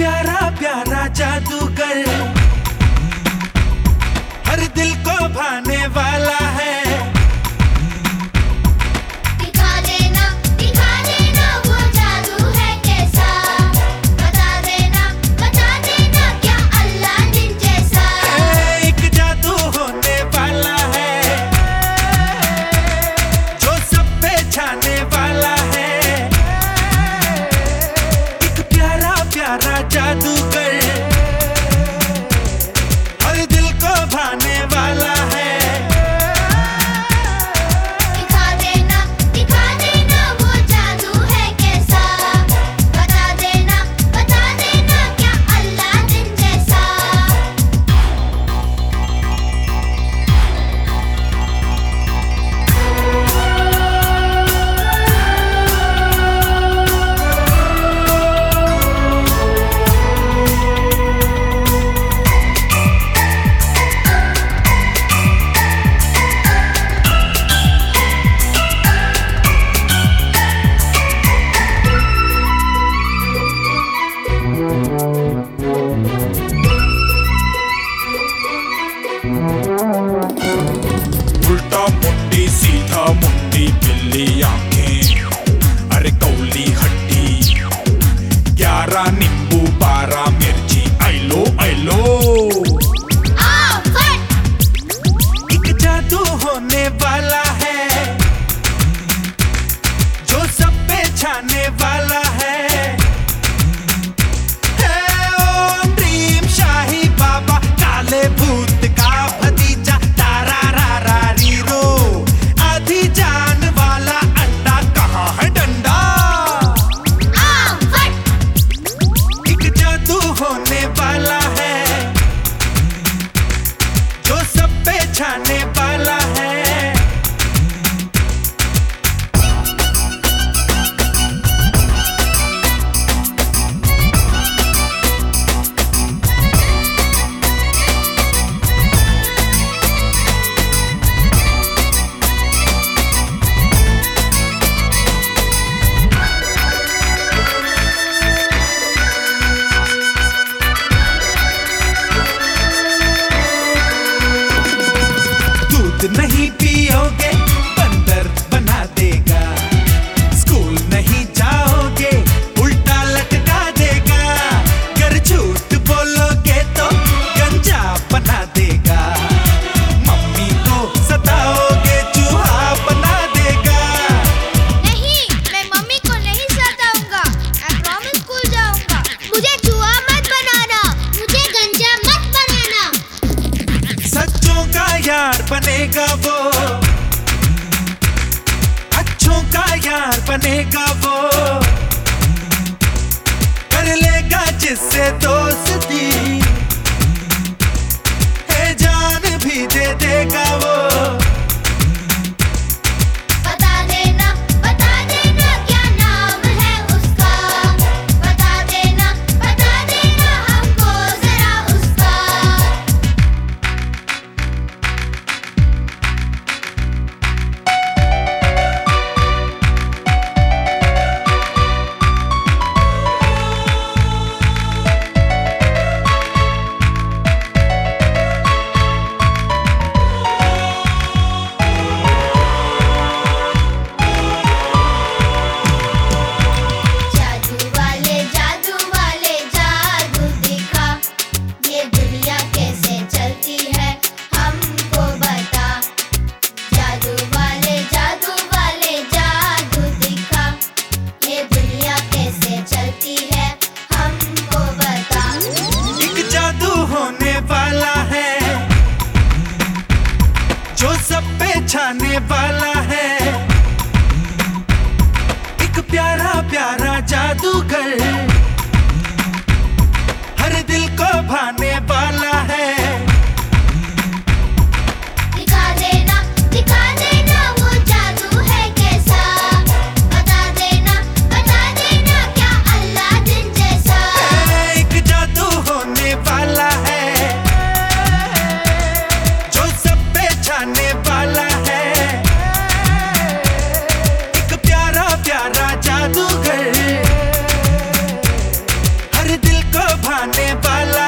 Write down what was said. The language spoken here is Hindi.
प्यारा प्यारा जादूगर हर दिल को भाने वाला है। दिखा देना वो जादू है कैसा। बता देना क्या अल्लादीन जैसा। एक जादू होने वाला है जो सब पे छाने वाला है। एक प्यारा प्यारा जादूगर हर दिल को भाने वाला है। दिखा देना वो जादू है कैसा। बता देना क्या अल्लादीन जैसा। उल्टा मुंडी सीधा मुंडी बिल्ली आंखें अरे कौली हड्डी 11 नींबू 12 मिर्ची आइलो एक जादू होने वाला है जो सब पे छाने वाला है। ओम ड्रीम शाही बाबा काले भूत का भतीजा तारा रा रीरो आधी जान वाला अंडा कहाँ है डंडा। एक जादू होने वाला है जो सब पे छाने वाला है। दूध नहीं पियोगे बंदर बना देगा। स्कूल नहीं जाओगे उल्टा लटका देगा। अगर झूठ बोलोगे तो गंजा बना देगा। मम्मी को सताओगे चूहा बना देगा। नहीं, मैं मम्मी को नहीं सताऊंगा। मैं प्रॉमिस स्कूल जाऊंगा। मुझे चूहा मत बनाना, मुझे गंजा मत बनाना। सच्चों का यार बनेगा वो, अच्छों का यार बनेगा वो। कर लेगा जिससे दोस्ती है जान भी दे देगा वो। बता देना क्या नाम है उसका। बता देना हमको जरा उसका। आने वाला